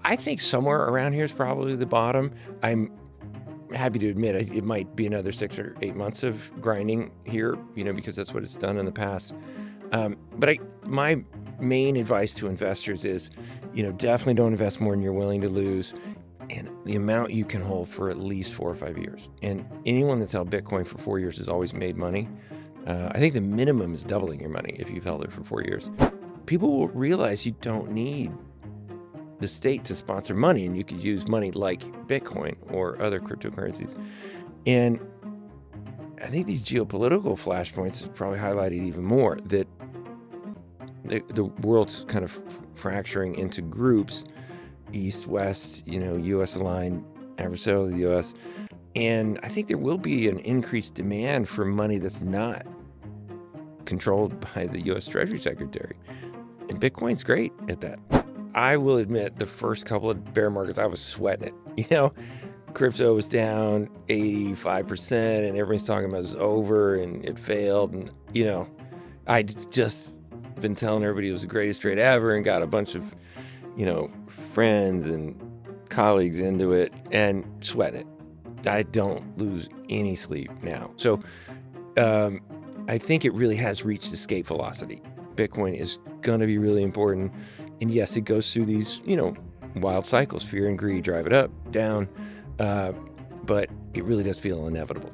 I think somewhere around here is probably the bottom. I'm happy to admit it might be another 6 or 8 months of grinding here, because that's what it's done in the past. But my main advice to investors is, definitely don't invest more than you're willing to lose, and the amount you can hold for at least 4 or 5 years. And anyone that's held Bitcoin for 4 years has always made money. I think the minimum is doubling your money if you've held it for 4 years. People will realize you don't need the state to sponsor money, and you could use money like Bitcoin or other cryptocurrencies. And I think these geopolitical flashpoints have probably highlighted even more that the world's kind of fracturing into groups, East, West, U.S. aligned, adversarial to the U.S. And I think there will be an increased demand for money that's not controlled by the U.S. Treasury Secretary. And Bitcoin's great at that. I will admit, the first couple of bear markets, I was sweating it. Crypto was down 85%, and everybody's talking about it's over and it failed. And, I'd just been telling everybody it was the greatest trade ever and got a bunch of, friends and colleagues into it and sweating it. I don't lose any sleep now. So I think it really has reached escape velocity. Bitcoin is going to be really important. And yes, it goes through these, wild cycles. Fear and greed drive it up, down, but it really does feel inevitable.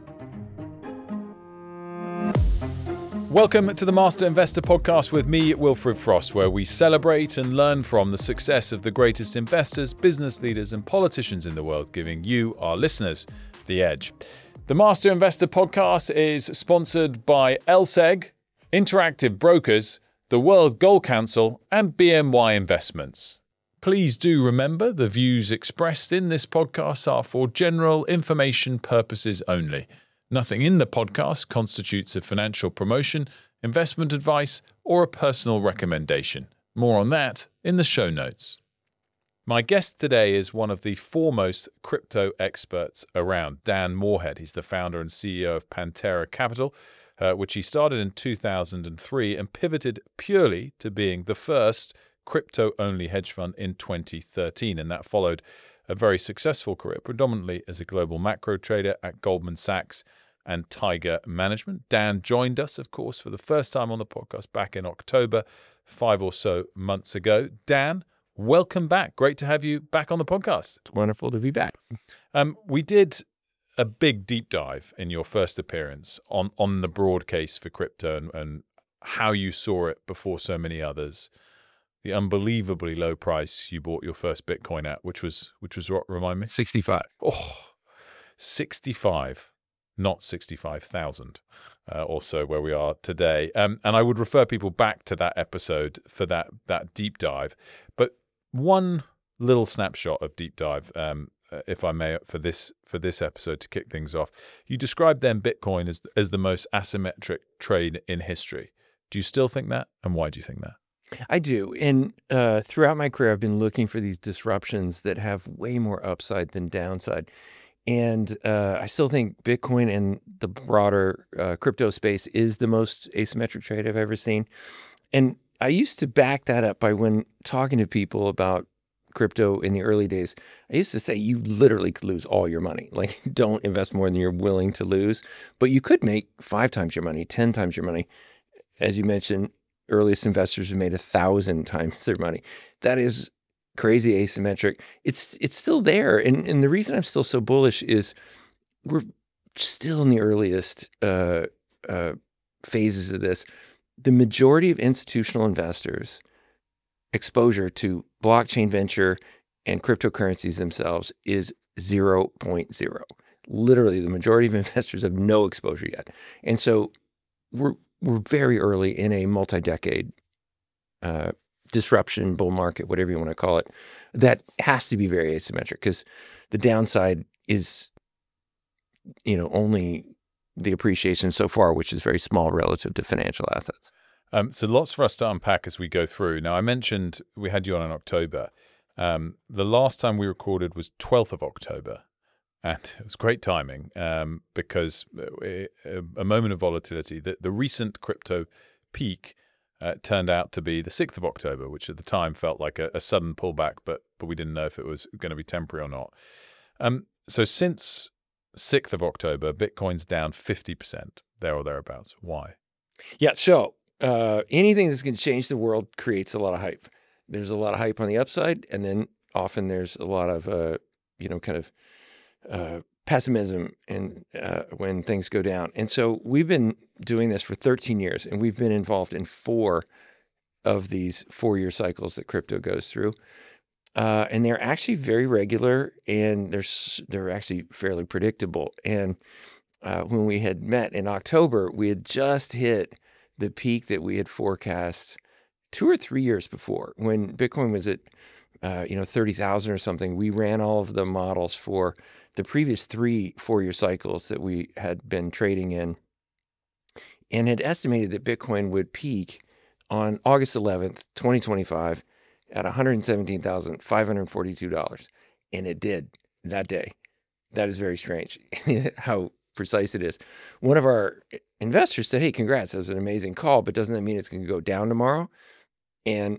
Welcome to the Master Investor Podcast with me, Wilfred Frost, where we celebrate and learn from the success of the greatest investors, business leaders, and politicians in the world, giving you, our listeners, the edge. The Master Investor Podcast is sponsored by LSEG, Interactive Brokers, the World Gold Council, and BNY Investments. Please do remember the views expressed in this podcast are for general information purposes only. Nothing in the podcast constitutes a financial promotion, investment advice, or a personal recommendation. More on that in the show notes. My guest today is one of the foremost crypto experts around, Dan Morehead. He's the founder and CEO of Pantera Capital, which he started in 2003 and pivoted purely to being the first crypto-only hedge fund in 2013. And that followed a very successful career, predominantly as a global macro trader at Goldman Sachs and Tiger Management. Dan joined us, of course, for the first time on the podcast back in October, 5 or so months ago. Dan, welcome back. Great to have you back on the podcast. It's wonderful to be back. We did a big deep dive in your first appearance on the broad case for crypto and how you saw it before so many others. The unbelievably low price you bought your first Bitcoin at, which was what, remind me? 65. Oh, 65, not 65,000, also where we are today. And I would refer people back to that episode for that deep dive. But one little snapshot of deep dive, if I may, for this episode to kick things off. You described then Bitcoin as the most asymmetric trade in history. Do you still think that? And why do you think that? I do. And throughout my career, I've been looking for these disruptions that have way more upside than downside. And I still think Bitcoin and the broader crypto space is the most asymmetric trade I've ever seen. And I used to back that up by when talking to people about crypto in the early days, I used to say you literally could lose all your money. Like, don't invest more than you're willing to lose, but you could make 5 times your money, 10 times your money. As you mentioned, earliest investors have made 1,000 times their money. That is crazy asymmetric. It's still there. And the reason I'm still so bullish is we're still in the earliest phases of this. The majority of institutional investors' exposure to blockchain venture and cryptocurrencies themselves is 0.0. Literally, the majority of investors have no exposure yet. And so we're very early in a multi-decade disruption, bull market, whatever you want to call it, that has to be very asymmetric because the downside is, only the appreciation so far, which is very small relative to financial assets. So lots for us to unpack as we go through. Now, I mentioned we had you on in October. The last time we recorded was 12th of October. And it was great timing because a moment of volatility. The recent crypto peak turned out to be the 6th of October, which at the time felt like a sudden pullback, but we didn't know if it was going to be temporary or not. So since 6th of October, Bitcoin's down 50%, there or thereabouts. Why? Yeah, so anything that's going to change the world creates a lot of hype. There's a lot of hype on the upside, and then often there's a lot of, pessimism and when things go down. And so we've been doing this for 13 years, and we've been involved in 4 of these 4-year cycles that crypto goes through. And they're actually very regular, and they're actually fairly predictable. And when we had met in October, we had just hit the peak that we had forecast 2 or 3 years before, when Bitcoin was at 30,000 or something. We ran all of the models for the previous 3 4-year cycles that we had been trading in, and had estimated that Bitcoin would peak on August 11th, 2025 at $117,542. And it did that day. That is very strange how precise it is. One of our investors said, "Hey, congrats, that was an amazing call, but doesn't that mean it's going to go down tomorrow?" And,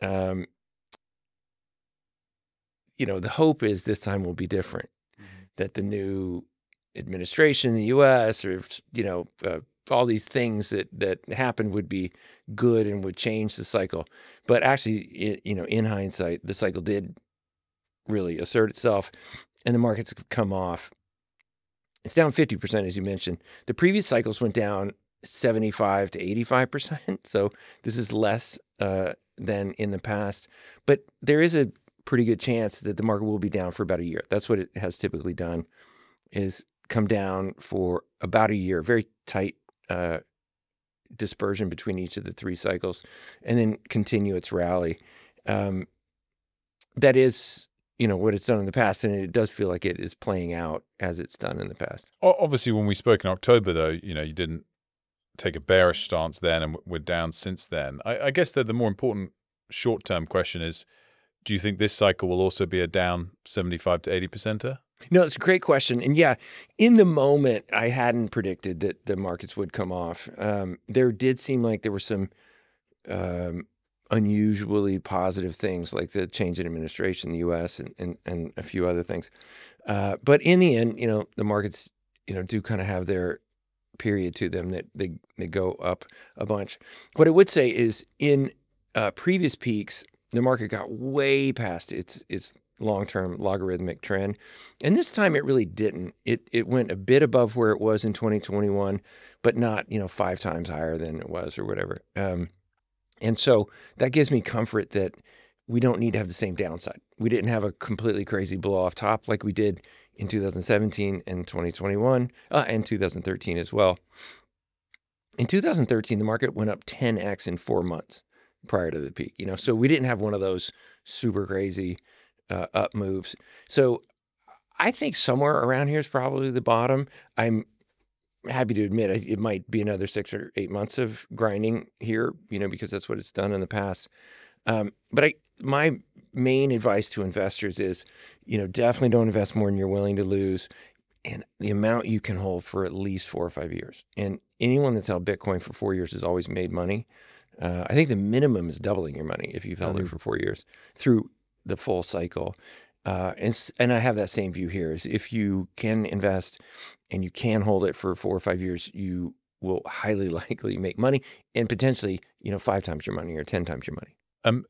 the hope is this time will be different, that the new administration in the U.S. or, all these things that happened would be good and would change the cycle. But actually, in hindsight, the cycle did really assert itself, and the markets have come off. It's down 50%, as you mentioned. The previous cycles went down 75 to 85%. So this is less than in the past. But there is a pretty good chance that the market will be down for about a year. That's what it has typically done, is come down for about a year, very tight dispersion between each of the 3 cycles, and then continue its rally. That is, what it's done in the past, and it does feel like it is playing out as it's done in the past. Obviously, when we spoke in October, though, you didn't take a bearish stance then, and we're down since then. I guess that the more important short-term question is, do you think this cycle will also be a down 75 to 80%? No, it's a great question. And yeah, in the moment, I hadn't predicted that the markets would come off. There did seem like there were some unusually positive things, like the change in administration in the U.S. and a few other things. But in the end, the markets, do kind of have their period to them that they go up a bunch. What I would say is in previous peaks, the market got way past its long-term logarithmic trend. And this time it really didn't. It went a bit above where it was in 2021, but not, 5 times higher than it was or whatever. And so that gives me comfort that we don't need to have the same downside. We didn't have a completely crazy blow off top like we did in 2017 and 2021, and 2013 as well. In 2013, the market went up 10x in 4 months prior to the peak, so we didn't have one of those super crazy up moves. So I think somewhere around here is probably the bottom. I'm happy to admit it might be another 6 or 8 months of grinding here, because that's what it's done in the past. But my main advice to investors is, definitely don't invest more than you're willing to lose, and the amount you can hold for at least 4 or 5 years. And anyone that's held Bitcoin for 4 years has always made money. I think the minimum is doubling your money if you've held it for 4 years through the full cycle. And I have that same view here, is if you can invest and you can hold it for 4 or 5 years, you will highly likely make money, and potentially, 5 times your money or 10 times your money.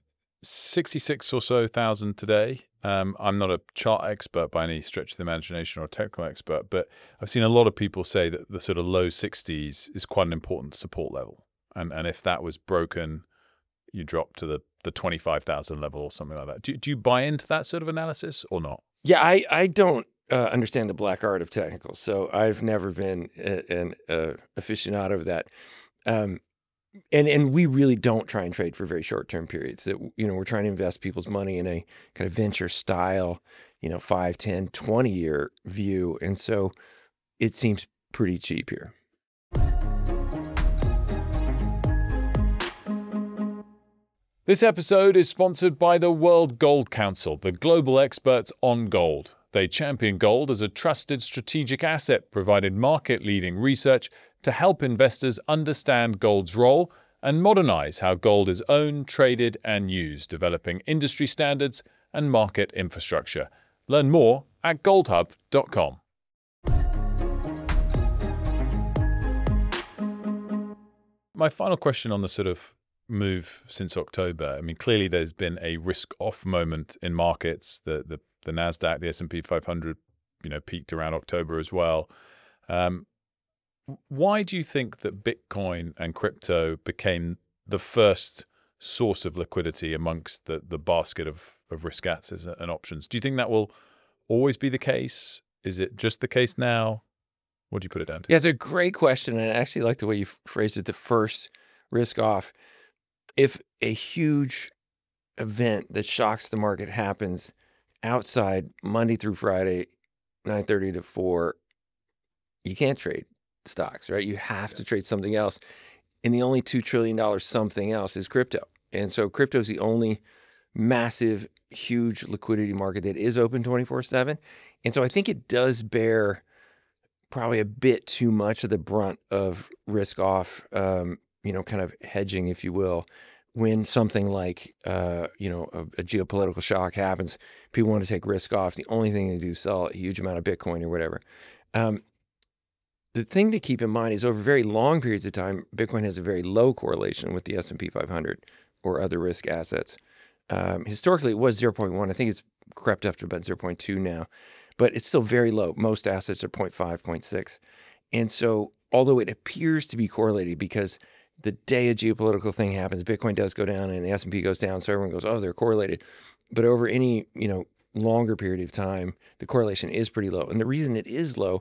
66 or so thousand today. I'm not a chart expert by any stretch of the imagination or a technical expert, but I've seen a lot of people say that the sort of low 60s is quite an important support level. And if that was broken, you drop to the 25,000 level or something like that. Do you buy into that sort of analysis or not? Yeah, I don't understand the black art of technicals, so I've never been an aficionado of that. And we really don't try and trade for very short-term periods. That we're trying to invest people's money in a kind of venture style, 5, 10, 20-year view. And so it seems pretty cheap here. This episode is sponsored by the World Gold Council, the global experts on gold. They champion gold as a trusted strategic asset, providing market-leading research to help investors understand gold's role and modernize how gold is owned, traded, and used, developing industry standards and market infrastructure. Learn more at goldhub.com. My final question on the sort of move since October. I mean, clearly there's been a risk-off moment in markets. The Nasdaq, the S&P 500, peaked around October as well. Why do you think that Bitcoin and crypto became the first source of liquidity amongst the basket of risk assets and options? Do you think that will always be the case? Is it just the case now? What do you put it down to? Yeah, it's a great question. And I actually like the way you phrased it, the first risk off. If a huge event that shocks the market happens outside Monday through Friday, 9:30 to 4, you can't trade stocks, right? You have to trade something else. And the only $2 trillion something else is crypto. And so crypto is the only massive, huge liquidity market that is open 24/7. And so I think it does bear probably a bit too much of the brunt of risk off, kind of hedging, if you will. When something like, a geopolitical shock happens, people want to take risk off. The only thing they do is sell a huge amount of Bitcoin or whatever. The thing to keep in mind is over very long periods of time, Bitcoin has a very low correlation with the S&P 500 or other risk assets. Historically, it was 0.1. I think it's crept up to about 0.2 now, but it's still very low. Most assets are 0.5, 0.6. And so although it appears to be correlated because the day a geopolitical thing happens, Bitcoin does go down and the S&P goes down, so everyone goes, oh, they're correlated. But over any, longer period of time, the correlation is pretty low. And the reason it is low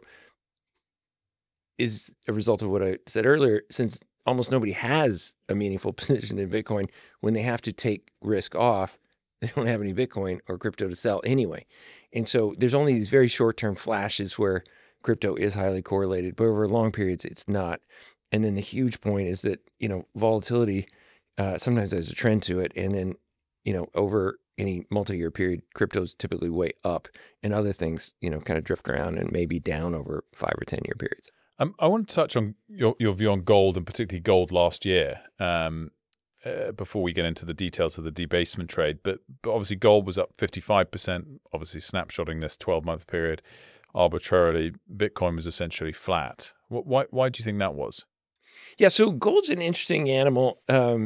is a result of what I said earlier. Since almost nobody has a meaningful position in Bitcoin, when they have to take risk off, they don't have any Bitcoin or crypto to sell anyway. And so there's only these very short-term flashes where crypto is highly correlated, but over long periods, it's not. And then the huge point is that, volatility sometimes there's a trend to it. And then, over any multi-year period, crypto's typically way up and other things, kind of drift around and maybe down over 5 or 10-year periods. I want to touch on your view on gold, and particularly gold last year, before we get into the details of the debasement trade. But obviously gold was up 55%, obviously snapshotting this 12-month period arbitrarily. Bitcoin was essentially flat. Why do you think that was? Yeah, so gold's an interesting animal, a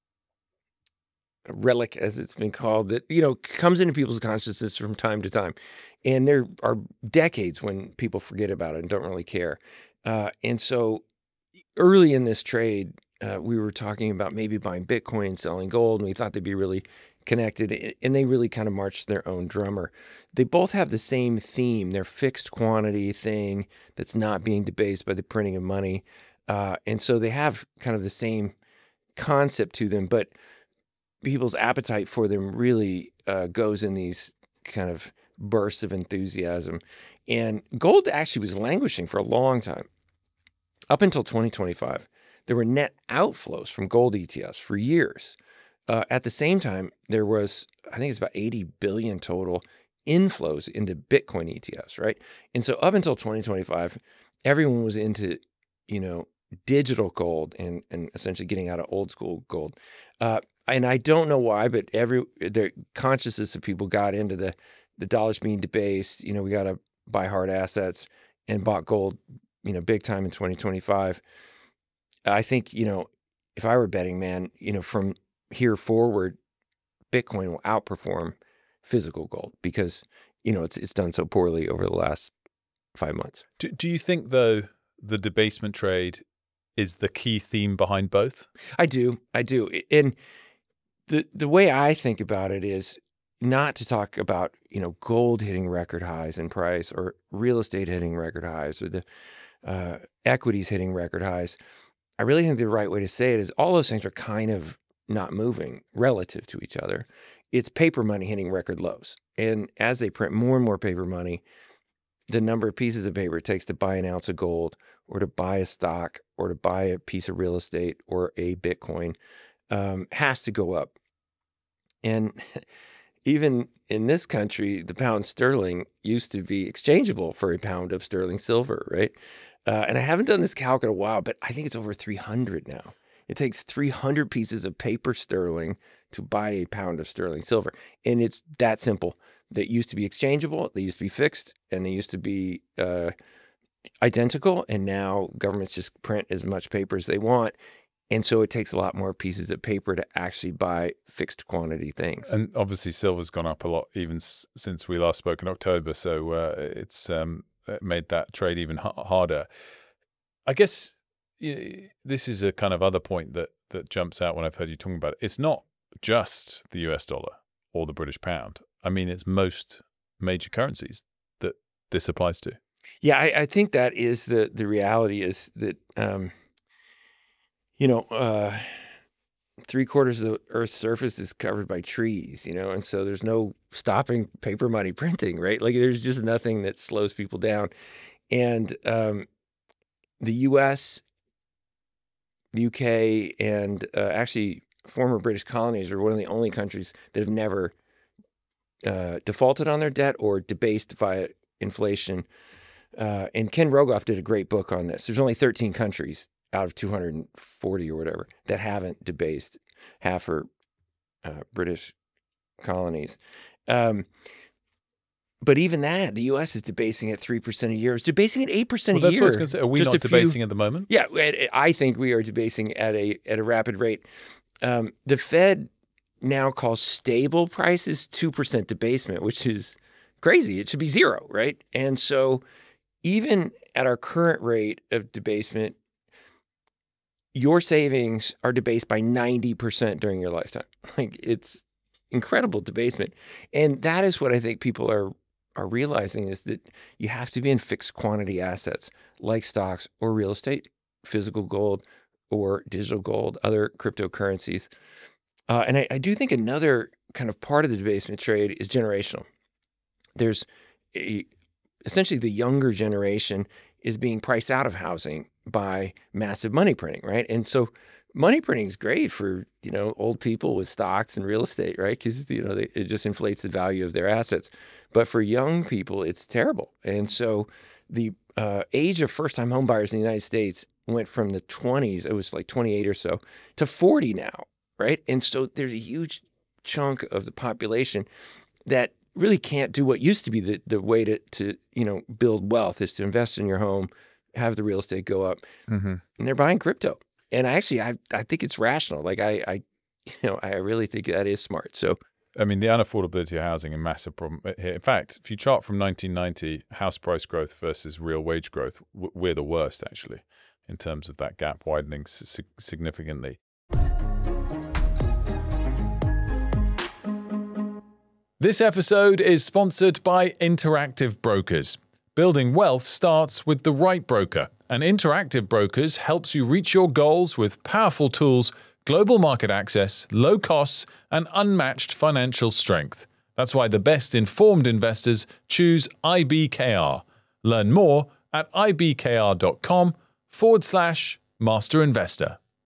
relic, as it's been called, that, comes into people's consciousness from time to time. And there are decades when people forget about it and don't really care. And so early in this trade, we were talking about maybe buying Bitcoin and selling gold, and we thought they'd be really connected, and they really kind of marched their own drummer. They both have the same theme, their fixed quantity thing that's not being debased by the printing of money. And so they have kind of the same concept to them, but people's appetite for them really goes in these kind of bursts of enthusiasm. And gold actually was languishing for a long time. Up until 2025, there were net outflows from gold ETFs for years. At the same time, there was, I think it's about 80 billion total inflows into Bitcoin ETFs, right? And so up until 2025, everyone was into, digital gold and essentially getting out of old school gold. And I don't know why, but the consciousness of people got into the dollars being debased. We got to buy hard assets, and bought gold, big time in 2025. I think, if I were betting man, from here forward, Bitcoin will outperform physical gold because, it's done so poorly over the last 5 months. Do you think, though, the debasement trade is the key theme behind both? I do. And the way I think about it is not to talk about, gold hitting record highs in price, or real estate hitting record highs, or the equities hitting record highs. I really think the right way to say it is all those things are kind of not moving relative to each other. It's paper money hitting record lows. And as they print more and more paper money, the number of pieces of paper it takes to buy an ounce of gold, or to buy a stock, or to buy a piece of real estate, or a Bitcoin has to go up. And even in this country, the pound sterling used to be exchangeable for a pound of sterling silver, right? And I haven't done this calc in a while, but I think it's over 300 now. It takes 300 pieces of paper sterling to buy a pound of sterling silver. And it's that simple. That used to be exchangeable, they used to be fixed, and they used to be identical. And now governments just print as much paper as they want. And so it takes a lot more pieces of paper to actually buy fixed quantity things. And obviously silver's gone up a lot even since we last spoke in October. So it's made that trade even harder. I guess this is a kind of other point that jumps out when I've heard you talking about it. It's not just the US dollar or the British pound. I mean, it's most major currencies that this applies to. Yeah, I think that is the reality is that, 3/4 of the Earth's surface is covered by trees, and so there's no stopping paper money printing, right? Like there's just nothing that slows people down. And the US, the UK, and actually former British colonies are one of the only countries that have never defaulted on their debt or debased via inflation. And Ken Rogoff did a great book on this. There's only 13 countries out of 240 or whatever that haven't debased. Half are British colonies. But even that, the U.S. is debasing at 3% a year. It's debasing at 8% a year. That's what I was going to say. Are we not debasing at the moment? Yeah, I think we are debasing at a rapid rate. The Fed now calls stable prices 2% debasement, which is crazy. It should be zero, right? And so even at our current rate of debasement, your savings are debased by 90% during your lifetime. Like it's incredible debasement. And that is what I think people are realizing is that you have to be in fixed quantity assets like stocks or real estate, physical gold or digital gold, other cryptocurrencies. And I do think another kind of part of the debasement trade is generational. There's essentially the younger generation is being priced out of housing by massive money printing, right? And so money printing is great for, old people with stocks and real estate, right? Because, it just inflates the value of their assets. But for young people, it's terrible. And so the age of first-time home buyers in the United States went from the 20s, it was like 28 or so, to 40 now, right? And so there's a huge chunk of the population that really can't do what used to be the way to build wealth is to invest in your home, have the real estate go up, and they're buying crypto. And I think it's rational. Like I really think that is smart. So, I mean, the unaffordability of housing, a massive problem here. In fact, if you chart from 1990, house price growth versus real wage growth, we're the worst actually in terms of that gap widening significantly. This episode is sponsored by Interactive Brokers. Building wealth starts with the right broker, and Interactive Brokers helps you reach your goals with powerful tools, global market access, low costs, and unmatched financial strength. That's why the best informed investors choose IBKR. Learn more at ibkr.com/master investor.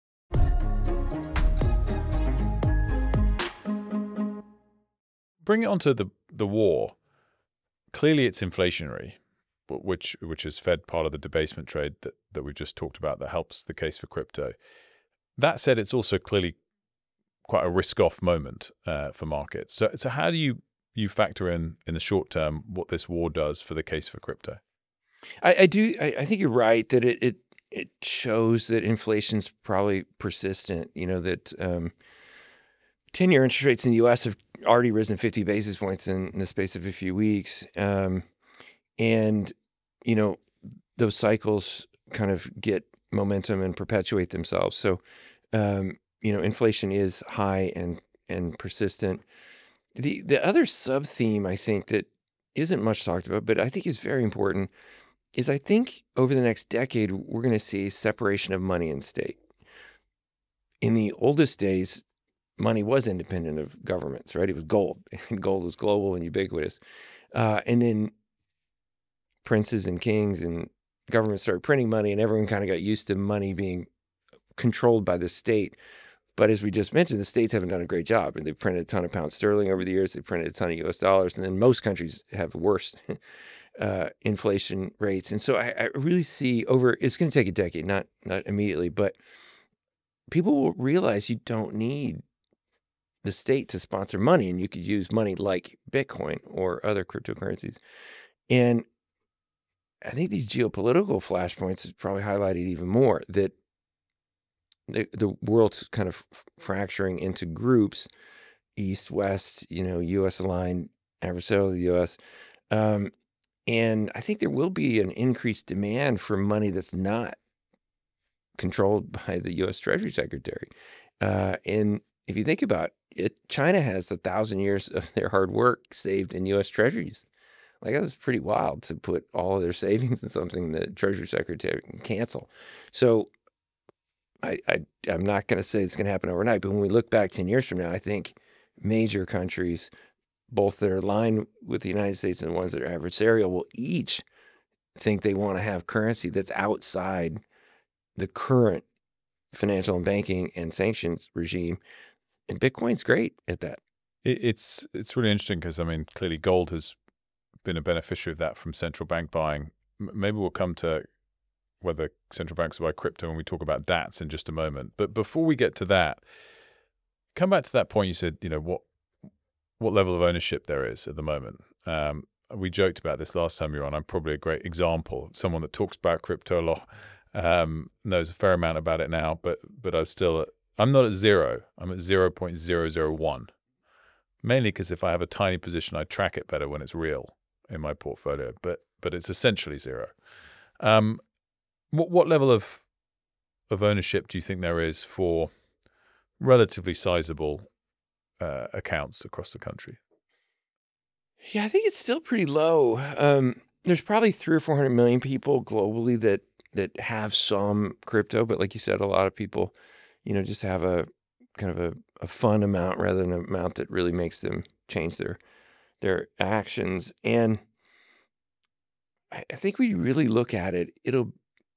Bring it onto the war. Clearly it's inflationary, which has fed part of the debasement trade that we've just talked about that helps the case for crypto. That said, it's also clearly quite a risk-off moment for markets. So how do you factor in the short term what this war does for the case for crypto? I think you're right that it shows that inflation's probably persistent. That 10-year interest rates in the U.S. have already risen 50 basis points in the space of a few weeks. And those cycles kind of get momentum and perpetuate themselves. So, inflation is high and persistent. The other sub-theme I think that isn't much talked about, but I think is very important, is I think over the next decade, we're going to see separation of money and state. In the oldest days, money was independent of governments, right? It was gold, and gold was global and ubiquitous. And then princes and kings and governments started printing money, and everyone kind of got used to money being controlled by the state. But as we just mentioned, the states haven't done a great job, and they've printed a ton of pound sterling over the years. They've printed a ton of US dollars, and then most countries have worse inflation rates. And so I really see it's going to take a decade, not immediately, but people will realize you don't need the state to sponsor money, and you could use money like Bitcoin or other cryptocurrencies. And I think these geopolitical flashpoints has probably highlighted even more that the world's kind of fracturing into groups, East, West, U.S. aligned, adversarial to the U.S. And I think there will be an increased demand for money that's not controlled by the U.S. Treasury Secretary. And if you think about it, China has 1,000 years of their hard work saved in U.S. Treasuries. Like, that was pretty wild to put all of their savings in something the Treasury Secretary can cancel. So I'm not going to say it's going to happen overnight, but when we look back 10 years from now, I think major countries, both that are aligned with the United States and ones that are adversarial, will each think they want to have currency that's outside the current financial and banking and sanctions regime. And Bitcoin's great at that. It's really interesting because, I mean, clearly gold has been a beneficiary of that from central bank buying. Maybe we'll come to whether central banks buy crypto when we talk about DATs in just a moment. But before we get to that, come back to that point you said, what level of ownership there is at the moment. We joked about this last time you were on. I'm probably a great example. Someone that talks about crypto a lot, knows a fair amount about it now, but I'm not at zero. I'm at 0.001. Mainly because if I have a tiny position, I track it better when it's real in my portfolio, but it's essentially zero. What level of ownership do you think there is for relatively sizable accounts across the country? Yeah, I think it's still pretty low. There's probably 300 or 400 million people globally that have some crypto, but like you said, a lot of people, just have a kind of a fun amount rather than an amount that really makes them change their actions. And I think we really look at it, it'll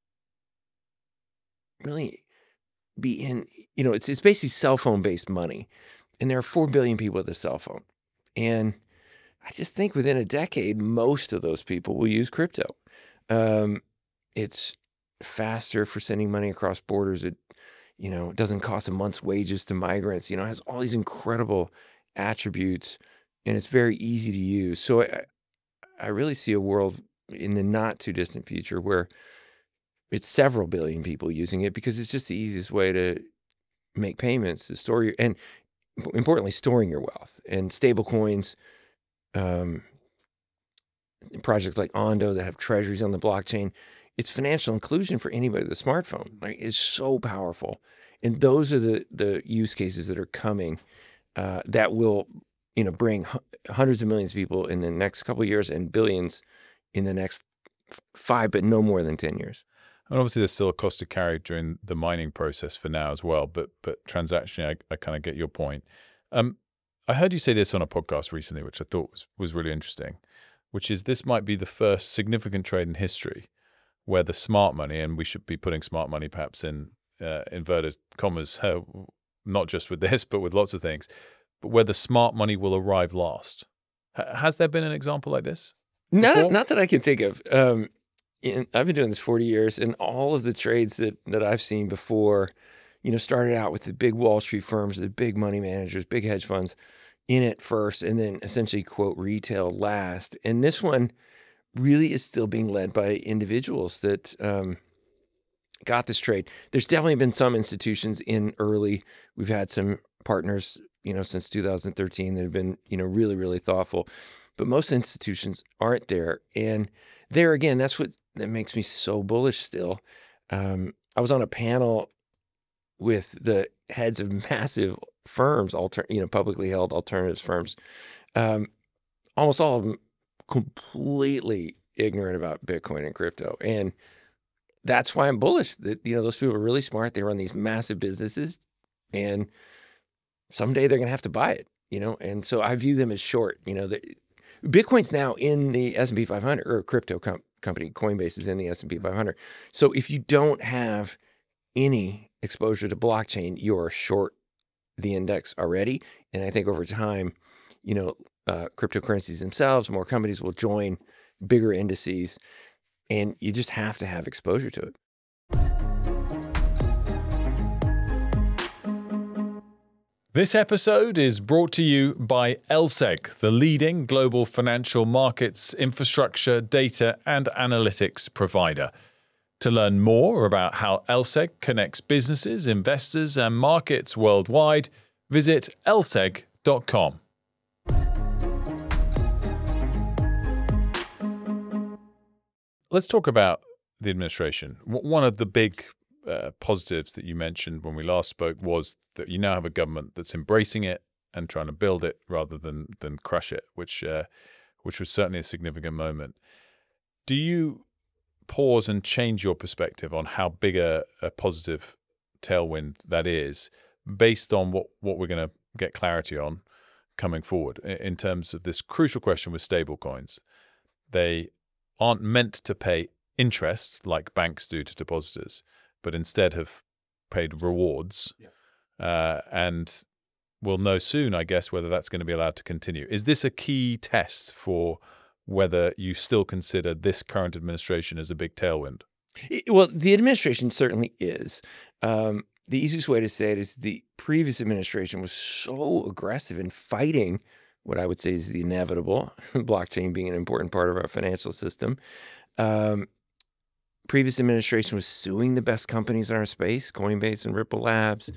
really be in, it's basically cell phone based money. And there are 4 billion people with a cell phone. And I just think within a decade, most of those people will use crypto. It's faster for sending money across borders. It doesn't cost a month's wages to migrants. It has all these incredible attributes, and it's very easy to use. So I really see a world in the not too distant future where it's several billion people using it because it's just the easiest way to make payments, to store your, and importantly, storing your wealth. And stable coins, projects like Ondo that have treasuries on the blockchain, it's financial inclusion for anybody with a smartphone. Like, it's so powerful. And those are the use cases that are coming that will, bring hundreds of millions of people in the next couple of years and billions in the next 5, but no more than 10 years. And obviously there's still a cost to carry during the mining process for now as well. But transactionally, I kind of get your point. I heard you say this on a podcast recently, which I thought was really interesting, which is this might be the first significant trade in history where the smart money, and we should be putting smart money perhaps in inverted commas, not just with this, but with lots of things, but where the smart money will arrive last. Has there been an example like this? Not that I can think of. I've been doing this 40 years, and all of the trades that I've seen before, started out with the big Wall Street firms, the big money managers, big hedge funds in it first, and then essentially, quote, retail last. And this one really is still being led by individuals that got this trade. There's definitely been some institutions in early. We've had some partners, since 2013 that have been, really, really thoughtful. But most institutions aren't there. And there again, that makes me so bullish still. I was on a panel with the heads of massive firms, publicly held alternatives firms. Almost all of them completely ignorant about Bitcoin and crypto. And that's why I'm bullish that, those people are really smart. They run these massive businesses, and someday they're going to have to buy it, And so I view them as short, Bitcoin's now in the S&P 500, or a crypto company, Coinbase is in the S&P 500. So if you don't have any exposure to blockchain, you're short the index already. And I think over time, cryptocurrencies themselves, more companies will join bigger indices, and you just have to have exposure to it. This episode is brought to you by LSEG, the leading global financial markets infrastructure, data, and analytics provider. To learn more about how LSEG connects businesses, investors, and markets worldwide, visit lseg.com. Let's talk about the administration. One of the big positives that you mentioned when we last spoke was that you now have a government that's embracing it and trying to build it rather than crush it, which was certainly a significant moment. Do you pause and change your perspective on how big a positive tailwind that is based on what we're going to get clarity on coming forward in terms of this crucial question with stablecoins? They aren't meant to pay interest like banks do to depositors, but instead have paid rewards. And we'll know soon, I guess, whether that's going to be allowed to continue. Is this a key test for whether you still consider this current administration as a big tailwind? Well, the administration certainly is. The easiest way to say it is the previous administration was so aggressive in fighting what I would say is the inevitable, blockchain being an important part of our financial system. Previous administration was suing the best companies in our space, Coinbase and Ripple Labs,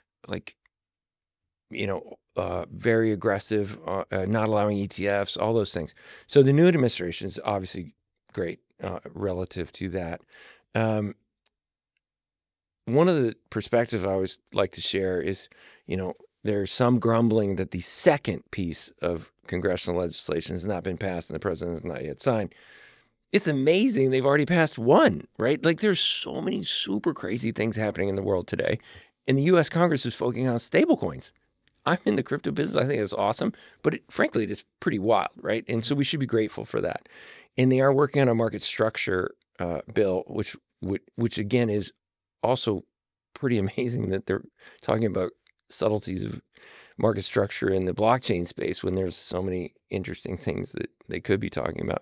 very aggressive, not allowing ETFs, all those things. So the new administration is obviously great relative to that. One of the perspectives I always like to share is, there's some grumbling that the second piece of congressional legislation has not been passed and the president has not yet signed. It's amazing they've already passed one, right? Like there's so many super crazy things happening in the world today. And the U.S. Congress is focusing on stablecoins. I'm in the crypto business. I think it's awesome. But frankly, it is pretty wild, right? And so we should be grateful for that. And they are working on a market structure bill, which again is also pretty amazing that they're talking about subtleties of market structure in the blockchain space when there's so many interesting things that they could be talking about.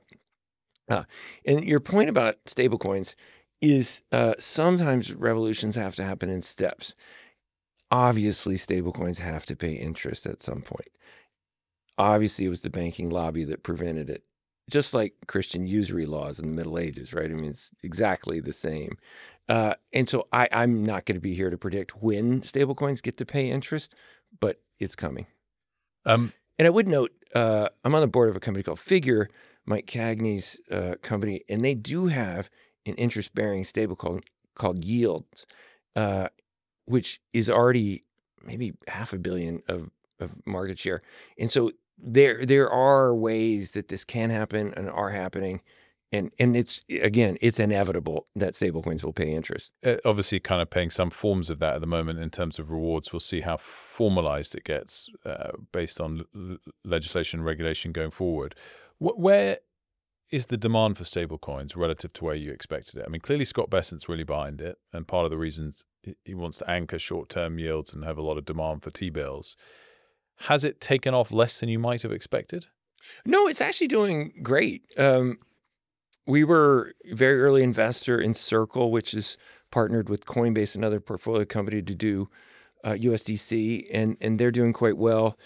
And your point about stablecoins is sometimes revolutions have to happen in steps. Obviously, stablecoins have to pay interest at some point. Obviously, it was the banking lobby that prevented it, just like Christian usury laws in the Middle Ages, right? I mean, it's exactly the same. And so I'm not going to be here to predict when stablecoins get to pay interest, but it's coming. And I would note, I'm on the board of a company called Figure, Mike Cagney's company, and they do have an interest-bearing stable called Yields, which is already maybe $500 million of market share. And so there are ways that this can happen and are happening. And it's inevitable that stablecoins will pay interest. Obviously, kind of paying some forms of that at the moment in terms of rewards. We'll see how formalized it gets based on legislation and regulation going forward. Where is the demand for stablecoins relative to where you expected it? I mean, clearly Scott Bessent's really behind it, and part of the reason he wants to anchor short-term yields and have a lot of demand for T-bills. Has it taken off less than you might have expected? No, it's actually doing great. We were a very early investor in Circle, which is partnered with Coinbase, another portfolio company, to do USDC, and they're doing quite well.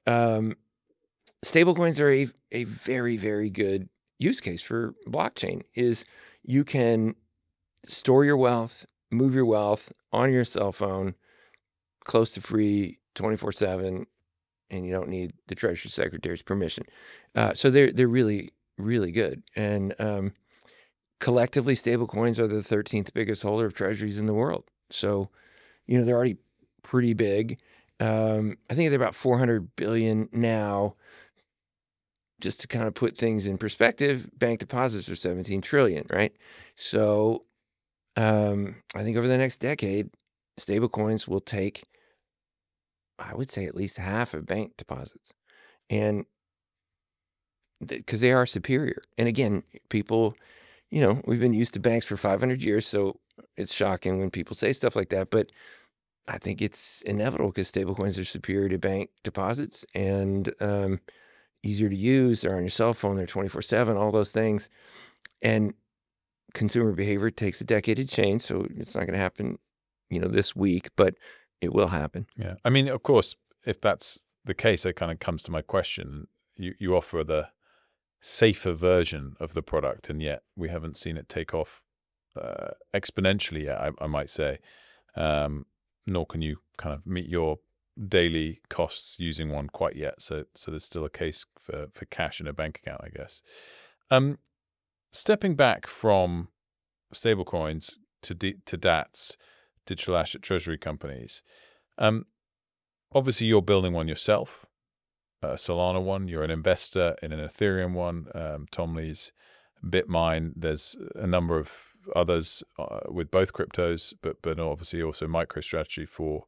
Stablecoins are a very, very good use case for blockchain. Is you can store your wealth, move your wealth on your cell phone, close to free, 24/7, and you don't need the Treasury Secretary's permission. So they're really, really good. And collectively, stablecoins are the 13th biggest holder of treasuries in the world. So, they're already pretty big. I think they're about 400 billion now. Just to kind of put things in perspective, bank deposits are 17 trillion, right? So I think over the next decade, stablecoins will take, I would say, at least half of bank deposits. And because they are superior. And again, people, we've been used to banks for 500 years, so it's shocking when people say stuff like that. But I think it's inevitable because stablecoins are superior to bank deposits and easier to use. They're on your cell phone. They're 24/7, all those things. And consumer behavior takes a decade to change, so it's not going to happen, this week, but it will happen. Yeah. I mean, of course, if that's the case, it kind of comes to my question. You offer the safer version of the product, and yet we haven't seen it take off exponentially yet, I might say. Nor can you kind of meet your daily costs using one quite yet. So there's still a case for cash in a bank account, I guess. Stepping back from stablecoins to DATs, digital asset treasury companies. Obviously, you're building one yourself, a Solana one. You're an investor in an Ethereum one, Tom Lee's BitMine. There's a number of others with both cryptos, but obviously also MicroStrategy for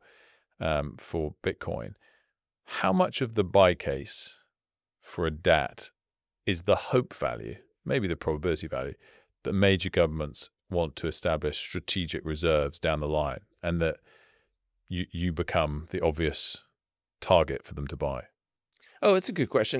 Bitcoin. How much of the buy case for a DAT is the hope value, maybe the probability value, that major governments want to establish strategic reserves down the line, and that you become the obvious target for them to buy? Oh, it's a good question.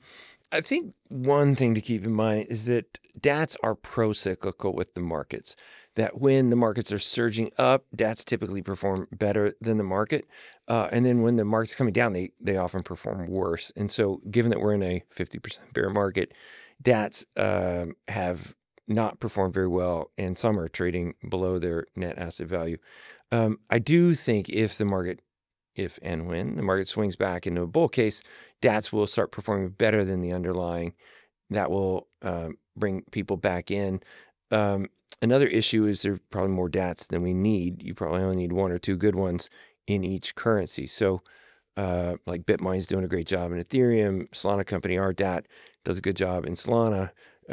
I think one thing to keep in mind is that DATs are pro-cyclical with the markets, that when the markets are surging up, DATs typically perform better than the market. And then when the market's coming down, they often perform worse. And so given that we're in a 50% bear market, DATs have not performed very well, and some are trading below their net asset value. I do think if and when the market swings back into a bull case, DATs will start performing better than the underlying. That will bring people back in. Another issue is there are probably more DATs than we need. You probably only need one or two good ones in each currency. So like BitMine's doing a great job in Ethereum. Solana company, our DAT, does a good job in Solana.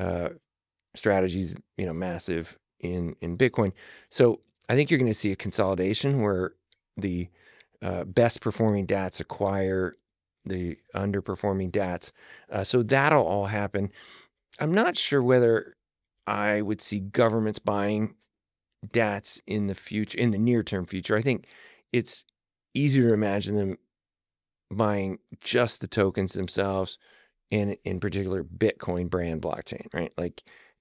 Strategy's massive in Bitcoin. So I think you're going to see a consolidation where the best performing DATs acquire the underperforming DATs. So that'll all happen. I'm not sure whether I would see governments buying DATs in the future, in the near-term future. I think it's easier to imagine them buying just the tokens themselves, and in particular Bitcoin brand blockchain, right? Like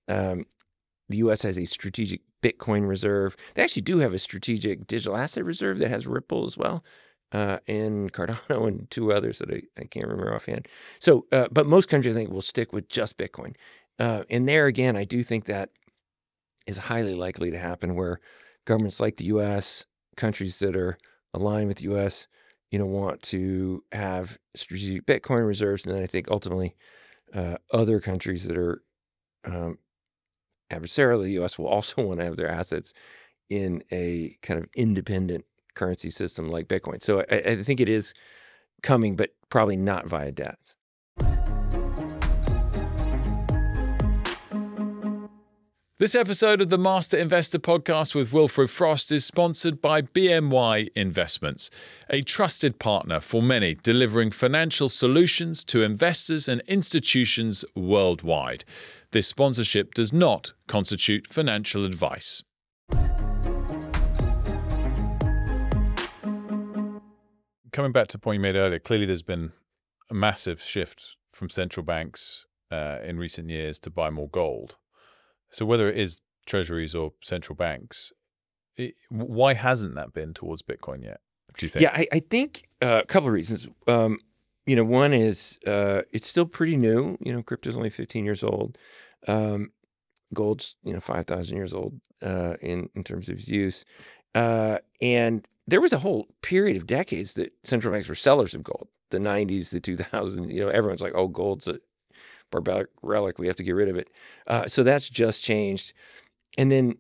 the U.S. has a strategic Bitcoin reserve. They actually do have a strategic digital asset reserve that has Ripple as well, and Cardano and two others that I can't remember offhand. So, but most countries, I think, will stick with just Bitcoin. And there again, I do think that is highly likely to happen, where governments like the U.S., countries that are aligned with the U.S., want to have strategic Bitcoin reserves. And then I think ultimately other countries that are adversarial to the U.S. will also want to have their assets in a kind of independent currency system like Bitcoin. So I think it is coming, but probably not via DATs. This episode of the Master Investor Podcast with Wilfred Frost is sponsored by BNY Investments, a trusted partner for many, delivering financial solutions to investors and institutions worldwide. This sponsorship does not constitute financial advice. Coming back to the point you made earlier, clearly there's been a massive shift from central banks in recent years to buy more gold. So whether it is treasuries or central banks, why hasn't that been towards Bitcoin yet, do you think? Yeah, I think a couple of reasons. One is it's still pretty new. Crypto's only 15 years old. Gold's 5,000 years old in terms of its use. And there was a whole period of decades that central banks were sellers of gold. The 90s, the 2000s. Everyone's like, oh, gold's a barbaric relic, we have to get rid of it. So that's just changed. And then,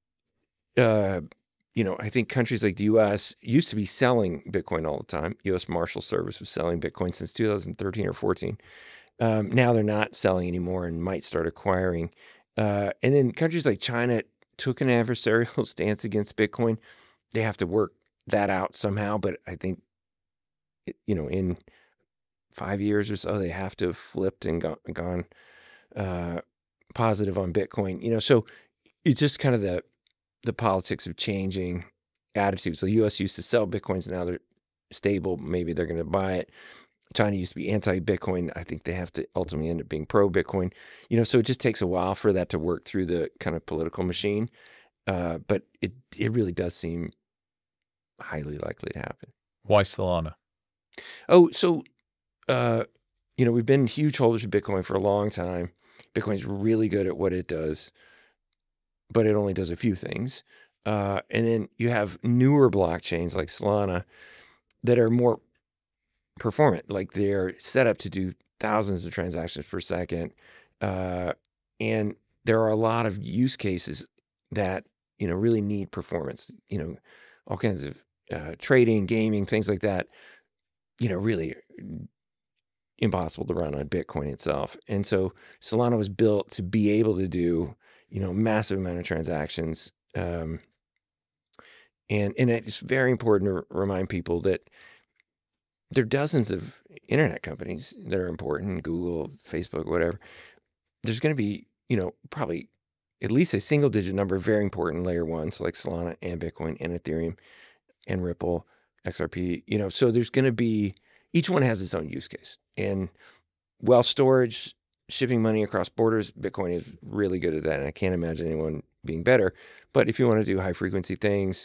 I think countries like the U.S. used to be selling Bitcoin all the time. U.S. Marshal Service was selling Bitcoin since 2013 or 14. Now they're not selling anymore and might start acquiring. And then countries like China took an adversarial stance against Bitcoin. They have to work that out somehow, but I think, in 5 years or so, they have to have flipped and gone positive on Bitcoin. So it's just kind of the politics of changing attitudes. So the U.S. used to sell Bitcoins, now they're stable. Maybe they're going to buy it. China used to be anti-Bitcoin. I think they have to ultimately end up being pro-Bitcoin. So it just takes a while for that to work through the kind of political machine. But it really does seem highly likely to happen. Why Solana? Oh, so uh, we've been huge holders of Bitcoin for a long time. Bitcoin's really good at what it does, but it only does a few things. And then you have newer blockchains like Solana that are more performant. Like they're set up to do thousands of transactions per second. And there are a lot of use cases that, really need performance, all kinds of trading, gaming, things like that, really impossible to run on Bitcoin itself. And so Solana was built to be able to do, massive amount of transactions. And it's very important to remind people that there are dozens of internet companies that are important, Google, Facebook, whatever. There's going to be, probably at least a single digit number of very important layer ones like Solana and Bitcoin and Ethereum and Ripple, XRP, so there's going to be, each one has its own use case. And while storage, shipping money across borders, Bitcoin is really good at that. And I can't imagine anyone being better. But if you want to do high frequency things,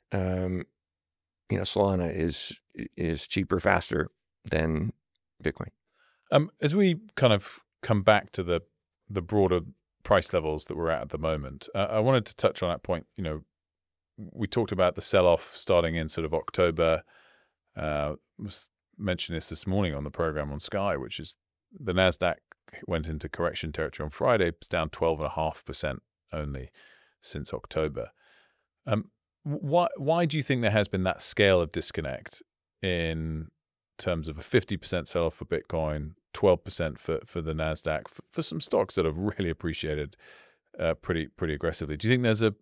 Solana is cheaper, faster than Bitcoin. As we kind of come back to the broader price levels that we're at the moment, I wanted to touch on that point. We talked about the sell-off starting in sort of October. Was mentioned this morning on the program on Sky, which is the Nasdaq went into correction territory on Friday. It's down 12.5% only since October. Why do you think there has been that scale of disconnect in terms of a 50% sell-off for Bitcoin, 12% for the Nasdaq, for some stocks that have really appreciated pretty aggressively? Do you think there's a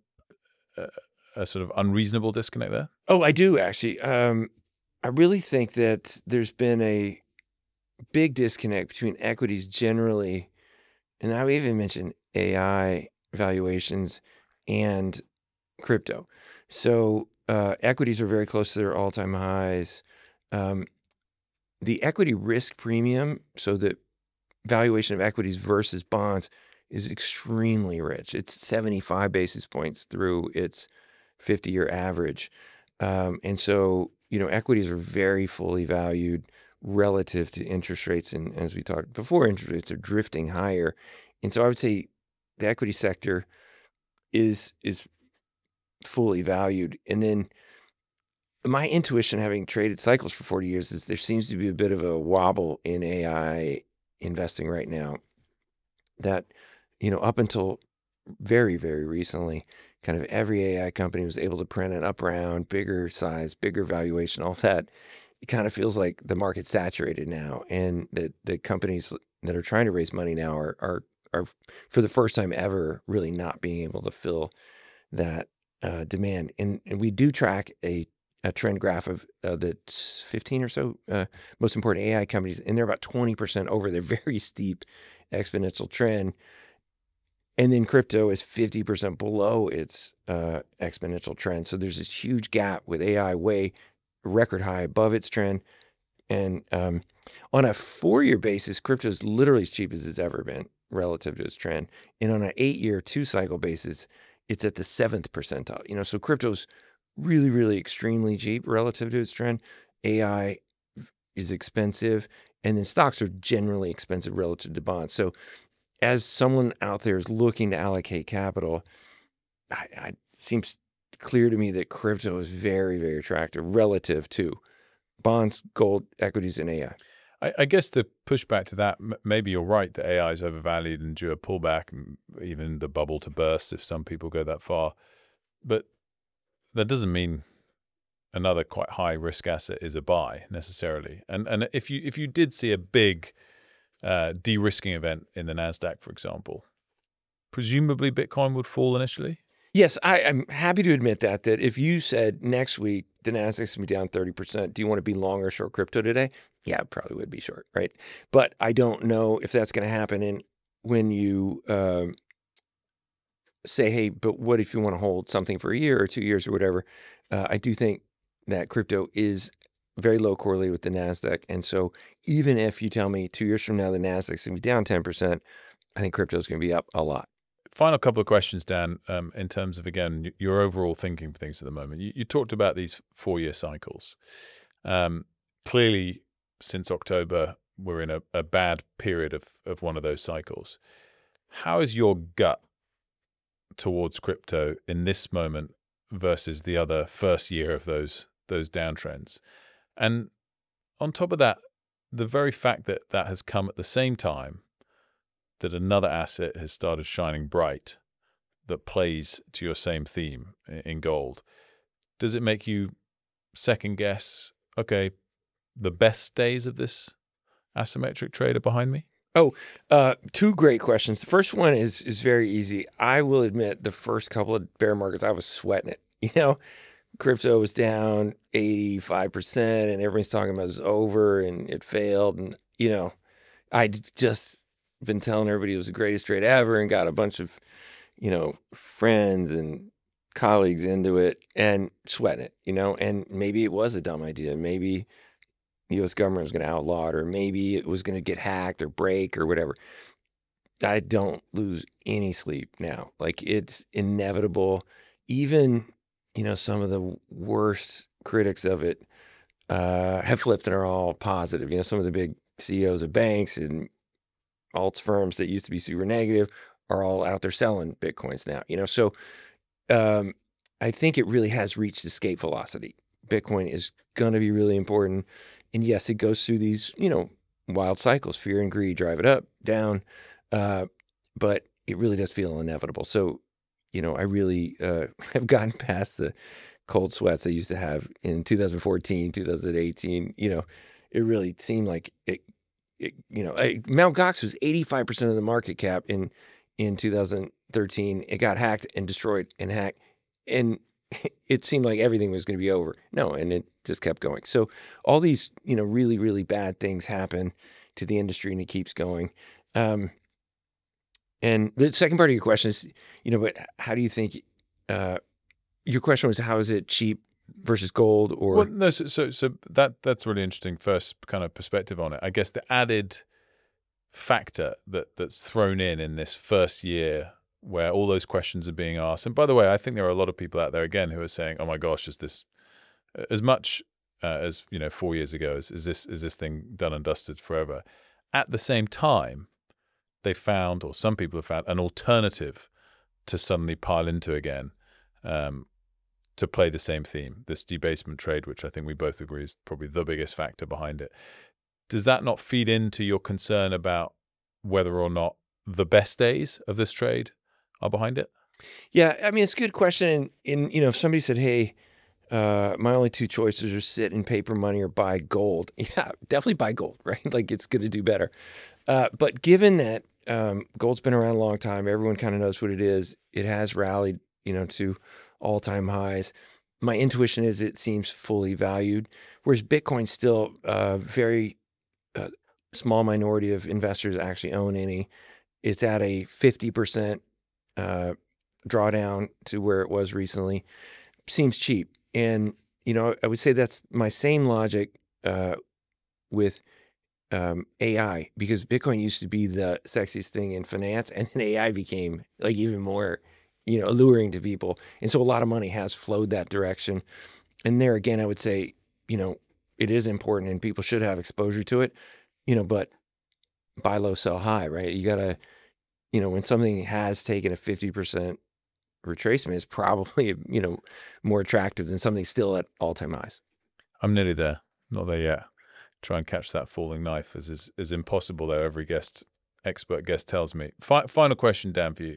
sort of unreasonable disconnect there? Oh, I do actually. I really think that there's been a big disconnect between equities generally, and I would even mention AI valuations and crypto. So equities are very close to their all-time highs. The equity risk premium, so the valuation of equities versus bonds, is extremely rich. It's 75 basis points through its 50-year average. And so, equities are very fully valued relative to interest rates. And as we talked before, interest rates are drifting higher. And so I would say the equity sector is fully valued. And then my intuition, having traded cycles for 40 years, is there seems to be a bit of a wobble in AI investing right now that, up until very, very recently, kind of every AI company was able to print an up round, bigger size, bigger valuation, all that. It kind of feels like the market's saturated now, and the companies that are trying to raise money now are for the first time ever really not being able to fill that demand. And we do track a trend graph of the 15 or so most important AI companies, and they're about 20% over their very steep exponential trend. And then crypto is 50% below its exponential trend. So there's this huge gap with AI way record high above its trend. And on a 4-year basis, crypto is literally as cheap as it's ever been relative to its trend. And on an 8-year 2-cycle basis, it's at the 7th percentile. So crypto's really, really extremely cheap relative to its trend. AI is expensive, and then stocks are generally expensive relative to bonds. So as someone out there is looking to allocate capital, it seems clear to me that crypto is very, very attractive relative to bonds, gold, equities, and AI. I guess the pushback to that, maybe you're right that AI is overvalued and due a pullback, and even the bubble to burst if some people go that far. But that doesn't mean another quite high risk asset is a buy necessarily. And if you did see a big de-risking event in the Nasdaq, for example, presumably Bitcoin would fall initially. Yes, I'm happy to admit that if you said next week the Nasdaq's gonna be down 30%, do you want to be long or short crypto today? Yeah, I probably would be short, right? But I don't know if that's going to happen. And when you say, hey, but what if you want to hold something for a year or 2 years or whatever? I do think that crypto is very low correlated with the Nasdaq. And so even if you tell me 2 years from now the Nasdaq's going to be down 10%, I think crypto is going to be up a lot. Final couple of questions, Dan, in terms of, again, your overall thinking for things at the moment. You talked about these 4-year cycles. clearly, since October, we're in a bad period of one of those cycles. How is your gut towards crypto in this moment versus the other first year of those downtrends? And on top of that, the very fact that that has come at the same time that another asset has started shining bright that plays to your same theme in gold, does it make you second guess, okay, the best days of this asymmetric trade are behind me? Oh, two great questions. The first one is very easy. I will admit the first couple of bear markets, I was sweating it. Crypto was down 85% and everybody's talking about it's over and it failed. And, I'd just been telling everybody it was the greatest trade ever and got a bunch of, friends and colleagues into it and sweating it, and maybe it was a dumb idea. Maybe the U.S. government was going to outlaw it, or maybe it was going to get hacked or break or whatever. I don't lose any sleep now. Like, it's inevitable. Even, some of the worst critics of it have flipped and are all positive. Some of the big CEOs of banks and alts firms that used to be super negative are all out there selling Bitcoins now. So I think it really has reached escape velocity. Bitcoin is going to be really important. And yes, it goes through these, wild cycles. Fear and greed drive it up, down. But it really does feel inevitable. So, I really have gotten past the cold sweats I used to have in 2014, 2018. It really seemed like Mt. Gox was 85% of the market cap in 2013. It got hacked and destroyed and hacked. And it seemed like everything was going to be over. No, and it just kept going. So all these, really, really bad things happen to the industry and it keeps going. And the second part of your question is, but how do you think, your question was, how is it cheap versus gold or? Well, no, so that's really interesting first kind of perspective on it. I guess the added factor that's thrown in this first year where all those questions are being asked. And by the way, I think there are a lot of people out there, again, who are saying, oh my gosh, is this as much as 4 years ago, is this thing done and dusted forever? At the same time, they found, or some people have found, an alternative to suddenly pile into again, to play the same theme, this debasement trade, which I think we both agree is probably the biggest factor behind it. Does that not feed into your concern about whether or not the best days of this trade are behind it? Yeah, I mean, it's a good question. And if somebody said, hey, my only two choices are sit in paper money or buy gold. Yeah, definitely buy gold, right? Like, it's going to do better. But given that gold's been around a long time, everyone kind of knows what it is. It has rallied, to all-time highs. My intuition is it seems fully valued, whereas Bitcoin's still a very small minority of investors actually own any. It's at a 50% drawdown to where it was recently. Seems cheap. And, I would say that's my same logic with AI, because Bitcoin used to be the sexiest thing in finance, and then AI became like even more, alluring to people. And so a lot of money has flowed that direction. And there again, I would say, it is important and people should have exposure to it, but buy low, sell high, right? You got to, when something has taken a 50% retracement, it's probably, more attractive than something still at all-time highs. I'm nearly there. Not there yet. Try and catch that falling knife is impossible, though every expert guest tells me. Final question, Dan, for you.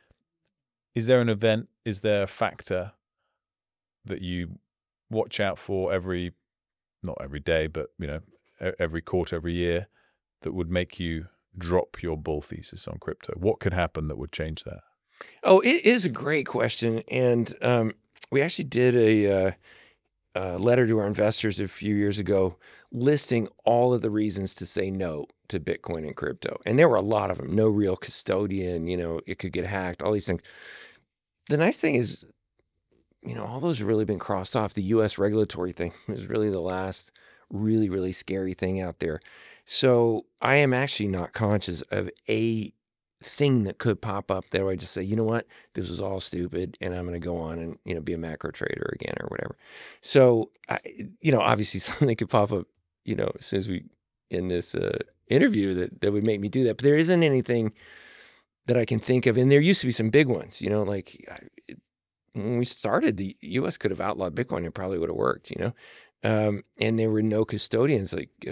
Is there an event, is there a factor that you watch out for not every day, but every quarter, every year, that would make you drop your bull thesis on crypto? What could happen that would change that? Oh, it is a great question. And we actually did a letter to our investors a few years ago listing all of the reasons to say no to Bitcoin and crypto. And there were a lot of them. No real custodian, it could get hacked, all these things. The nice thing is, all those have really been crossed off. The U.S. regulatory thing is really the last really, really scary thing out there. So I am actually not conscious of a thing that could pop up that I just say, you know what, this was all stupid, and I'm going to go on and be a macro trader again or whatever. So obviously something could pop up as soon as we in this interview that would make me do that. But there isn't anything that I can think of. And there used to be some big ones, when we started, the U.S. could have outlawed Bitcoin. It probably would have worked, and there were no custodians,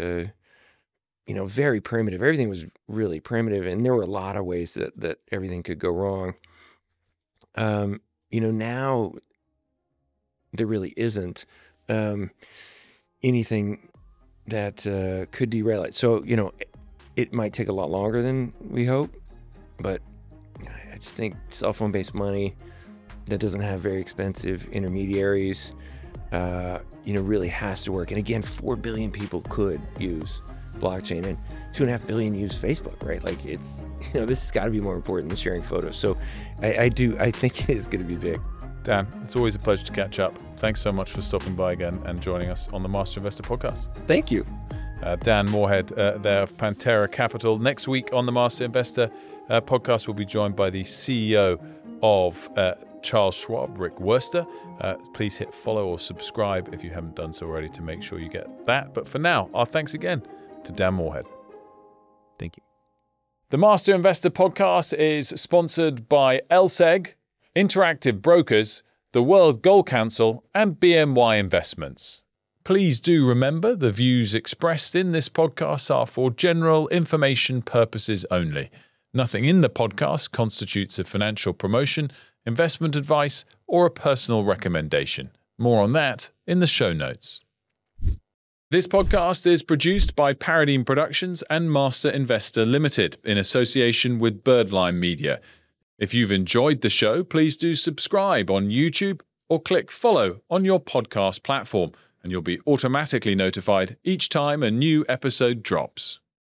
very primitive. Everything was really primitive. And there were a lot of ways that everything could go wrong. Now there really isn't anything that could derail it. So, it might take a lot longer than we hope, but I just think cell phone-based money that doesn't have very expensive intermediaries, really has to work. And again, 4 billion people could use blockchain, and 2.5 billion use Facebook, right? Like it's, this has got to be more important than sharing photos. So I think it is going to be big. Dan, it's always a pleasure to catch up. Thanks so much for stopping by again and joining us on the Master Investor podcast. Thank you. Dan Moorhead there of Pantera Capital. Next week on the Master Investor podcast, we'll be joined by the CEO of Charles Schwab, Rick Wurster. Please hit follow or subscribe if you haven't done so already to make sure you get that. But for now, our thanks again to Dan Moorhead. Thank you. The Master Investor podcast is sponsored by LSEG, Interactive Brokers, the World Gold Council, and BNY Investments. Please do remember the views expressed in this podcast are for general information purposes only. Nothing in the podcast constitutes a financial promotion, investment advice, or a personal recommendation. More on that in the show notes. This podcast is produced by Paradigm Productions and Master Investor Limited in association with Birdline Media. If you've enjoyed the show, please do subscribe on YouTube or click follow on your podcast platform, and you'll be automatically notified each time a new episode drops.